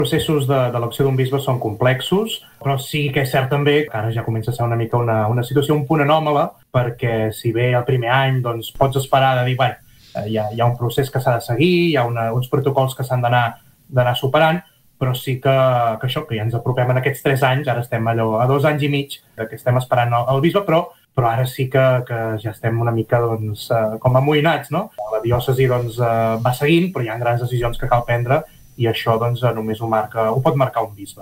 processos d'elecció d'un bisbe són complexos, però sí que és cert també que ara ja comença a ser una mica una situació un punt anòmala, perquè si bé el primer any doncs, pots esperar de dir, bueno, hi ha un procés que s'ha de seguir, hi ha uns protocols que s'han d'anar superant, però sí que això, que ja ens apropem en aquests 3 anys, ara estem allò a 2 anys i mig que estem esperant el bisbe, però ara sí que ja estem una mica doncs, com amoïnats, no? La diòcesi doncs, va seguint, però hi ha grans decisions que cal prendre i això doncs, només ho pot marcar un bisbe.